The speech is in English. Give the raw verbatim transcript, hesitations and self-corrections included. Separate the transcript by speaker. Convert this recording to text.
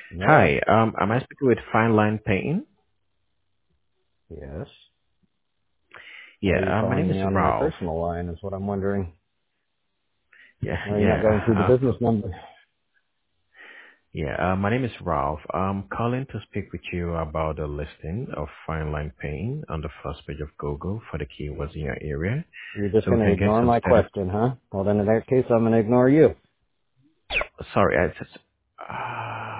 Speaker 1: Hello.
Speaker 2: Hi, um, am I speaking with Fine Line Painting?
Speaker 1: Yes. Why are you
Speaker 2: Yeah, uh, my name
Speaker 1: calling
Speaker 2: is
Speaker 1: me on my
Speaker 2: Ralph.
Speaker 1: personal line is what I'm wondering.
Speaker 2: Yeah,
Speaker 1: Why are you not
Speaker 2: yeah,
Speaker 1: going through the
Speaker 2: uh, uh,
Speaker 1: business number?
Speaker 2: yeah, uh, my name is Ralph. I'm calling to speak with you about the listing of Fine Line Painting on the first page of Google for the keywords in your area,
Speaker 1: You're just
Speaker 2: so we
Speaker 1: going to
Speaker 2: can get
Speaker 1: ignore
Speaker 2: some
Speaker 1: my
Speaker 2: status.
Speaker 1: question, huh? Well, then in that case, I'm going to ignore you.
Speaker 2: Sorry, I just.